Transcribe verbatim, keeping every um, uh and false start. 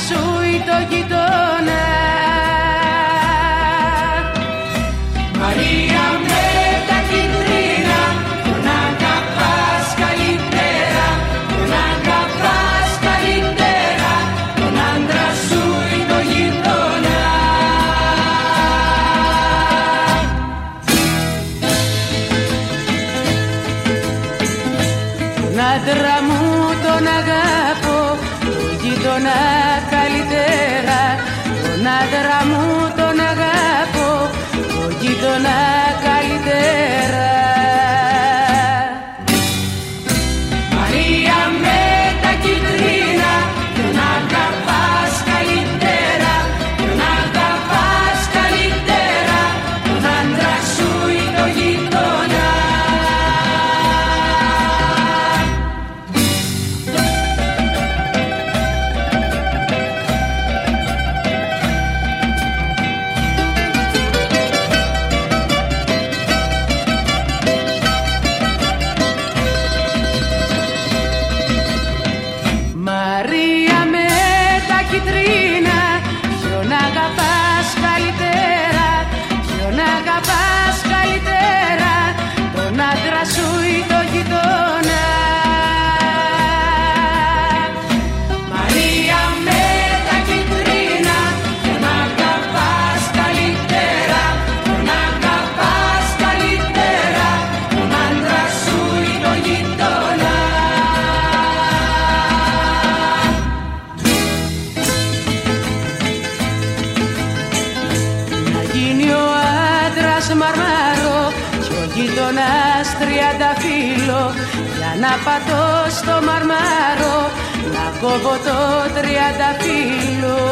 σου ή το γειτόνα. Μαρία με τα κιτρίνα, τον αγαπάς καλύτερα, τον αγαπάς καλύτερα, τον άντρα σου ή το γειτόνα. Τον άντρα μου τον αγαπώ, τον γείτονα καλύτερα, τον άντρα μου τον αγαπώ, τον γείτονα καλύτερα. Μαρία με τα κιτρίνα, τον αγαπάς καλύτερα, τον αγαπάς καλύτερα, τον άντρα σου ή το γείτονα. Μαρία με τα κιτρίνα, ποιον αγαπάς καλύτερα, ποιον αγαπάς καλύτερα, τον άντρα σου ή το γειτόνα. Μαρία με τα κιτρίνα, ποιον αγαπάς καλύτερα, τον αγαπάς καλύτερα, τον άντρα σου ή το γειτόνα. Γίνει ο άντρας μαρμάρο κι ο γείτονας τριανταφύλλο, για να πατώ στο μαρμάρο, να κόβω το τριανταφύλλο.